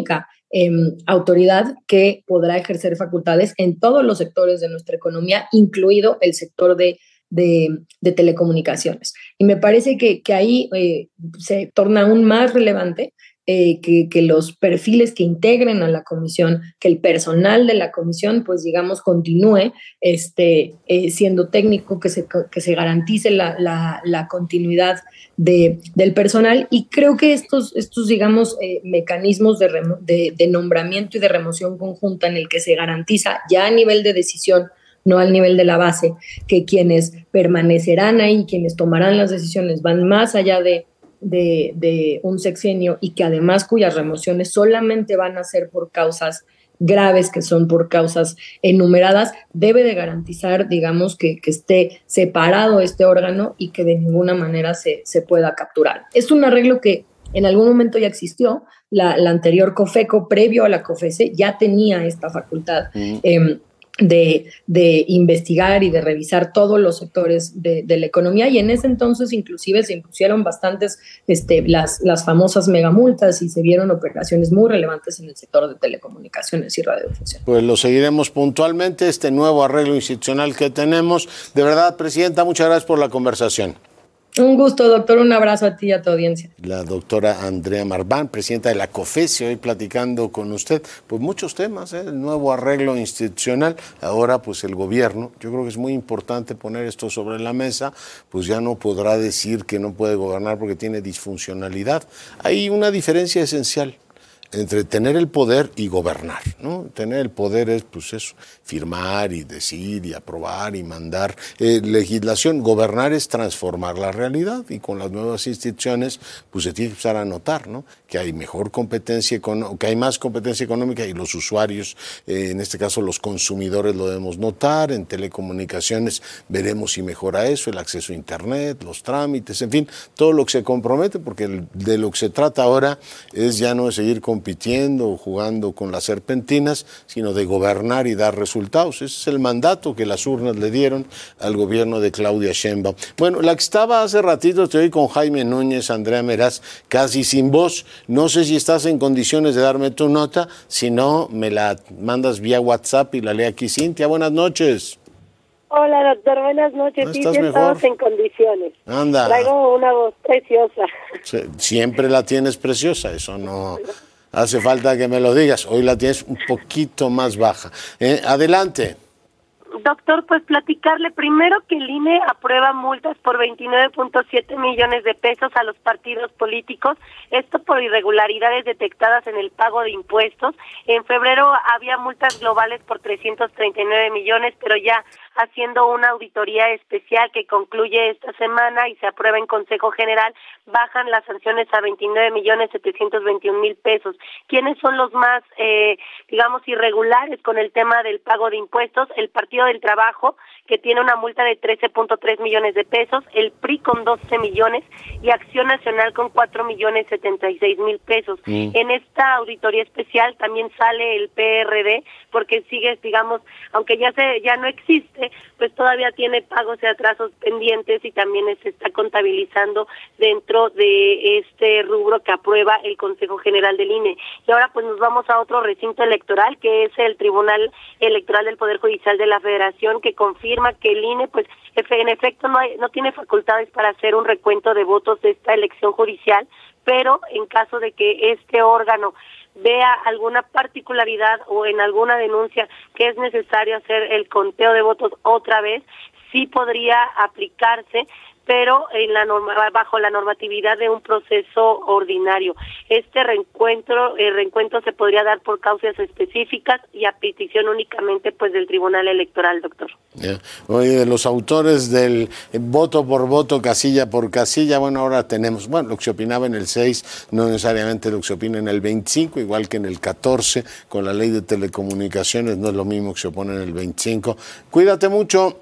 eh, autoridad que podrá ejercer facultades en todos los sectores de nuestra economía, incluido el sector de, de, de telecomunicaciones. Y me parece que, que ahí eh, se torna aún más relevante Eh, que, que los perfiles que integren a la comisión, que el personal de la comisión, pues digamos, continúe este, eh, siendo técnico, que se, que se garantice la, la, la continuidad de, del personal. Y creo que estos, estos digamos, eh, mecanismos de, remo, de, de nombramiento y de remoción conjunta en el que se garantiza ya a nivel de decisión, no al nivel de la base, que quienes permanecerán ahí, quienes tomarán las decisiones, van más allá de De, de un sexenio y que además cuyas remociones solamente van a ser por causas graves, que son por causas enumeradas, debe de garantizar, digamos, que, que esté separado este órgano y que de ninguna manera se, se pueda capturar. Es un arreglo que en algún momento ya existió. La, la anterior COFECO, previo a la COFESE, ya tenía esta facultad mm. eh, De, de investigar y de revisar todos los sectores de, de la economía, y en ese entonces inclusive se impusieron bastantes este, las, las famosas megamultas y se vieron operaciones muy relevantes en el sector de telecomunicaciones y radiodifusión. Pues lo seguiremos puntualmente, este nuevo arreglo institucional que tenemos. De verdad, Presidenta, muchas gracias por la conversación. Un gusto, doctor. Un abrazo a ti y a tu audiencia. La doctora Andrea Marván, presidenta de la COFESE, hoy platicando con usted, pues muchos temas, ¿eh? El nuevo arreglo institucional, ahora pues el gobierno, yo creo que es muy importante poner esto sobre la mesa, pues ya no podrá decir que no puede gobernar porque tiene disfuncionalidad. Hay una diferencia esencial entre tener el poder y gobernar, ¿no? Tener el poder es, pues eso, firmar y decir y aprobar y mandar eh, legislación. Gobernar es transformar la realidad, y con las nuevas instituciones, pues se tiene que empezar a notar, ¿no? Que hay mejor competencia económica, que hay más competencia económica, y los usuarios, eh, en este caso los consumidores, lo debemos notar. En telecomunicaciones veremos si mejora eso, el acceso a internet, los trámites, en fin, todo lo que se compromete, porque el, de lo que se trata ahora es ya no de seguir con compitiendo o jugando con las serpentinas, sino de gobernar y dar resultados. Ese es el mandato que las urnas le dieron al gobierno de Claudia Sheinbaum. Bueno, la que estaba hace ratito, estoy hoy con Jaime Núñez, Andrea Meraz, casi sin voz. No sé si estás en condiciones de darme tu nota, si no, me la mandas vía WhatsApp y la lee aquí. Cintia, buenas noches. Hola, doctor, buenas noches. ¿No sí, estás sí mejor? estamos en condiciones. Anda. Traigo una voz preciosa. Siempre la tienes preciosa, eso no hace falta que me lo digas. Hoy la tienes un poquito más baja. Eh, adelante. Doctor, pues platicarle primero que el I N E aprueba multas por veintinueve punto siete millones de pesos a los partidos políticos, esto por irregularidades detectadas en el pago de impuestos. En febrero había multas globales por trescientos treinta y nueve millones, pero ya haciendo una auditoría especial que concluye esta semana y se aprueba en Consejo General, bajan las sanciones a veintinueve millones setecientos veintiún mil pesos. ¿Quiénes son los más, eh, digamos, irregulares con el tema del pago de impuestos? El Partido del Trabajo, que tiene una multa de trece punto tres millones de pesos, el P R I con doce millones y Acción Nacional con cuatro millones setenta y seis mil pesos. Mm. En esta auditoría especial también sale el P R D, porque sigue, digamos, aunque ya se ya no existe, pues todavía tiene pagos y atrasos pendientes y también se está contabilizando dentro de este rubro que aprueba el Consejo General del I N E. Y ahora pues nos vamos a otro recinto electoral, que es el Tribunal Electoral del Poder Judicial de la Federación, que confirma que el I N E pues en efecto no hay, no tiene facultades para hacer un recuento de votos de esta elección judicial, pero en caso de que este órgano vea alguna particularidad o en alguna denuncia que es necesario hacer el conteo de votos otra vez, sí podría aplicarse, pero en la norma, bajo la normatividad de un proceso ordinario. Este reencuentro, el reencuentro se podría dar por causas específicas y a petición únicamente pues del Tribunal Electoral, doctor. Yeah. Oye, de los autores del voto por voto, casilla por casilla, bueno, ahora tenemos, bueno, lo que se opinaba en el seis, no necesariamente lo que se opina en el veinticinco, igual que en el catorce, con la ley de telecomunicaciones, no es lo mismo que se opone en el veinticinco. Cuídate mucho.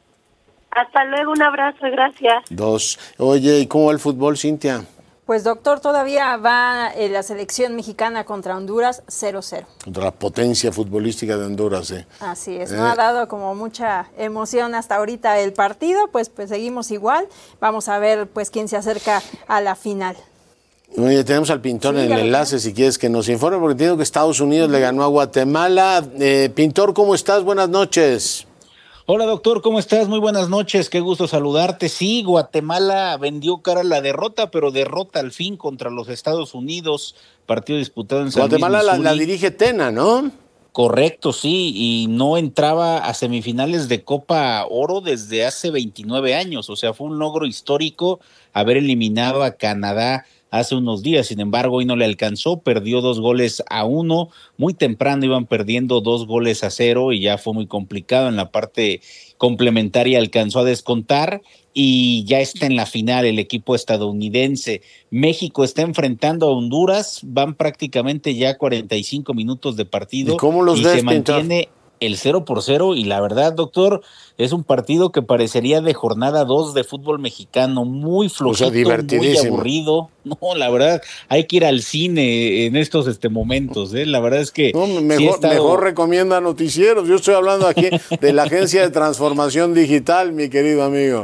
Hasta luego, un abrazo, gracias. Dos. Oye, ¿y cómo va el fútbol, Cintia? Pues, doctor, todavía va eh, la selección mexicana contra Honduras cero cero. Contra la potencia futbolística de Honduras, ¿eh? Así es, eh. no ha dado como mucha emoción hasta ahorita el partido, pues, pues seguimos igual. Vamos a ver, pues, quién se acerca a la final. Oye, tenemos al Pintor Sí, en ya el lo enlace, si quieres que nos informe, porque entiendo que Estados Unidos le ganó a Guatemala. Eh, Pintor, ¿cómo estás? Buenas noches. Hola doctor, ¿cómo estás? Muy buenas noches, qué gusto saludarte. Sí, Guatemala vendió cara a la derrota, pero derrota al fin contra los Estados Unidos, partido disputado en San Guatemala Luis, la, Missouri. la dirige Tena, ¿no? Correcto, sí, y no entraba a semifinales de Copa Oro desde hace veintinueve años, o sea, fue un logro histórico haber eliminado a Canadá hace unos días. Sin embargo, hoy no le alcanzó, perdió dos goles a uno, muy temprano iban perdiendo dos goles a cero y ya fue muy complicado. En la parte complementaria alcanzó a descontar y ya está en la final el equipo estadounidense. México está enfrentando a Honduras, van prácticamente ya cuarenta y cinco minutos de partido. ¿Y cómo los y ves, se mantiene el cero por cero, y la verdad, doctor, es un partido que parecería de jornada dos de fútbol mexicano, muy flojito, O sea, divertidísimo. muy aburrido. No, la verdad, hay que ir al cine en estos este momentos, ¿eh? La verdad es que No, mejor, sí he estado... mejor recomienda noticieros. Yo estoy hablando aquí de la Agencia de Transformación Digital, mi querido amigo.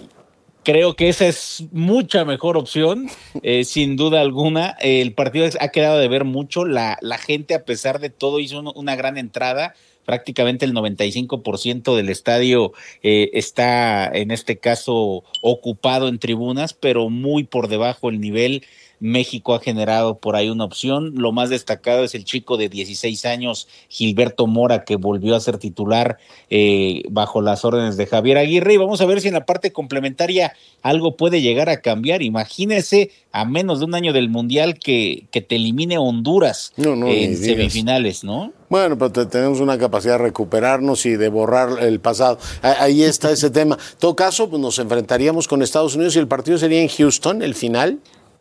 Creo que esa es mucha mejor opción, eh, sin duda alguna. El partido ha quedado de ver mucho. La, la gente, a pesar de todo, hizo un, una gran entrada. Prácticamente el noventa y cinco por ciento del estadio eh, está, en este caso, ocupado en tribunas, pero muy por debajo el nivel. México ha generado por ahí una opción. Lo más destacado es el chico de dieciséis años, Gilberto Mora, que volvió a ser titular eh, bajo las órdenes de Javier Aguirre. Y vamos a ver si en la parte complementaria algo puede llegar a cambiar. Imagínese, a menos de un año del Mundial, que, que te elimine Honduras no, no, en semifinales, ¿no? Bueno, pero te, tenemos una capacidad de recuperarnos y de borrar el pasado. Ahí está ese tema. En todo caso, pues nos enfrentaríamos con Estados Unidos y el partido sería en Houston, el final.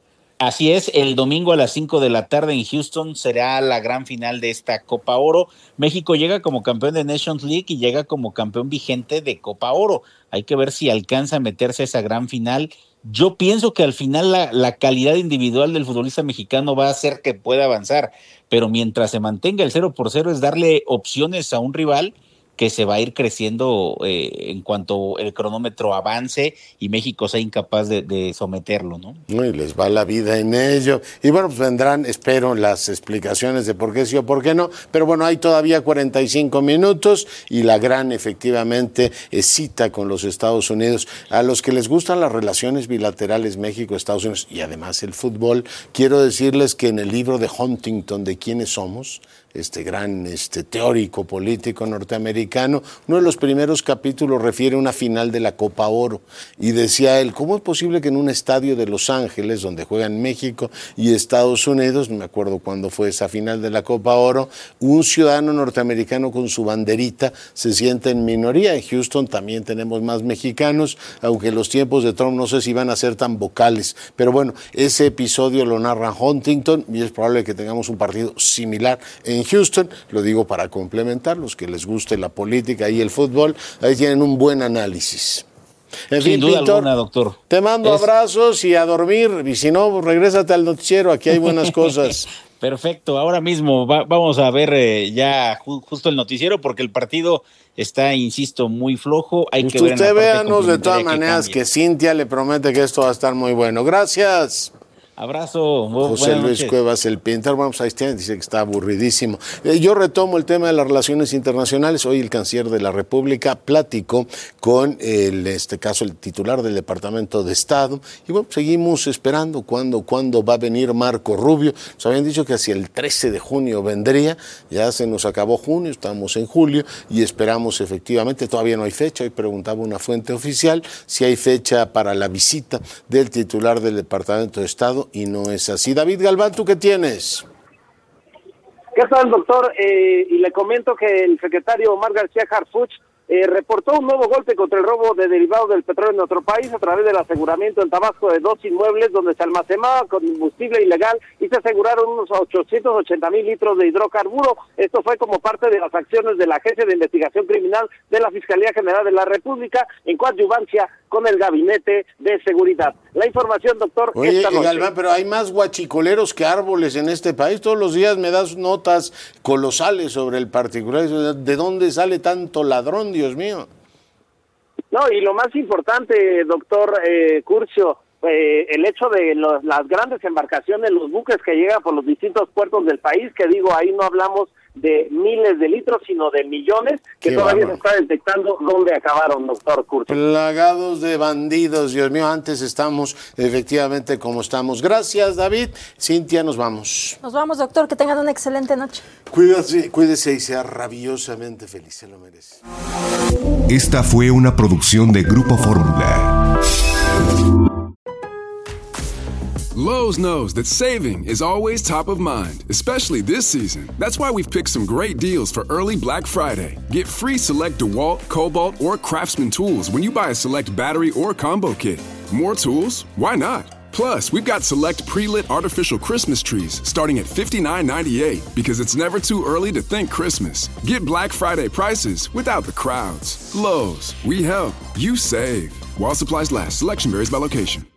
Así es, el domingo a las cinco de la tarde en Houston será la gran final de esta Copa Oro. México llega como campeón de Nations League y llega como campeón vigente de Copa Oro. Hay que ver si alcanza a meterse a esa gran final. Yo pienso que al final la, la calidad individual del futbolista mexicano va a hacer que pueda avanzar, pero mientras se mantenga el cero por cero es darle opciones a un rival que se va a ir creciendo eh, en cuanto el cronómetro avance y México sea incapaz de, de someterlo, ¿no? No, y les va la vida en ello. Y bueno, pues vendrán, espero, las explicaciones de por qué sí o por qué no. Pero bueno, hay todavía cuarenta y cinco minutos y la gran, efectivamente, cita con los Estados Unidos. A los que les gustan las relaciones bilaterales México-Estados Unidos y además el fútbol, quiero decirles que en el libro de Huntington, de quiénes somos, este gran este, teórico político norteamericano, uno de los primeros capítulos refiere a una final de la Copa Oro y decía él, ¿cómo es posible que en un estadio de Los Ángeles, donde juegan México y Estados Unidos, no me acuerdo cuándo fue esa final de la Copa Oro, un ciudadano norteamericano con su banderita se siente en minoría? En Houston también tenemos más mexicanos, aunque los tiempos de Trump no sé si van a ser tan vocales, pero bueno, ese episodio lo narra Huntington y es probable que tengamos un partido similar en Houston, lo digo para complementar, los que les guste la política y el fútbol, ahí tienen un buen análisis. En Sin fin, duda Pintor, alguna, doctor. te mando Es- abrazos y a dormir, y si no, pues regrésate al noticiero, aquí hay buenas cosas. Perfecto, ahora mismo va- vamos a ver eh, ya ju- justo el noticiero porque el partido está, insisto, muy flojo. Hay Pues que ver en la usted parte véanos de todas complementaria qué maneras cambia. que Cintia le promete que esto va a estar muy bueno. Gracias. Abrazo. bu- José buenas Luis noches. Cuevas, el pintor, vamos a este, dice que está aburridísimo. Eh, yo retomo el tema de las relaciones internacionales. Hoy el canciller de la República platicó con, el, este caso, el titular del Departamento de Estado. Y bueno, seguimos esperando cuándo, cuándo va a venir Marco Rubio. Nos habían dicho que hacia el trece de junio vendría. Ya se nos acabó junio, estamos en julio y esperamos efectivamente, todavía no hay fecha. Hoy preguntaba una fuente oficial si hay fecha para la visita del titular del Departamento de Estado. Y no es así. David Galván, ¿tú qué tienes? ¿Qué tal, doctor? Eh, y le comento que el secretario Omar García Harfuch eh, reportó un nuevo golpe contra el robo de derivados del petróleo en nuestro país a través del aseguramiento en Tabasco de dos inmuebles donde se almacenaba combustible ilegal y se aseguraron unos ochocientos ochenta mil litros de hidrocarburo. Esto fue como parte de las acciones de la Agencia de Investigación Criminal de la Fiscalía General de la República en coadyuvancia con el Gabinete de Seguridad. La información, doctor, Oye, esta noche. Galván, pero hay más guachicoleros que árboles en este país. Todos los días me das notas colosales sobre el particular. ¿De dónde sale tanto ladrón, Dios mío? No, y lo más importante, doctor eh, Curcio, eh, el hecho de los, las grandes embarcaciones, los buques que llegan por los distintos puertos del país, que digo, ahí no hablamos de miles de litros, sino de millones, que Qué todavía bárbaro. se está detectando dónde acabaron, doctor Curto. Plagados de bandidos, Dios mío, antes estamos efectivamente como estamos. Gracias, David. Cintia, nos vamos. Nos vamos, doctor, que tengan una excelente noche. Cuídese, cuídese y sea rabiosamente feliz, se lo merece. Esta fue una producción de Grupo Fórmula. Lowe's knows that saving is always top of mind, especially this season. That's why we've picked some great deals for early Black Friday. Get free select DeWalt, Cobalt, or Craftsman tools when you buy a select battery or combo kit. More tools? Why not? Plus, we've got select pre-lit artificial Christmas trees starting at fifty-nine ninety-eight because it's never too early to think Christmas. Get Black Friday prices without the crowds. Lowe's, we help, you save. While supplies last, selection varies by location.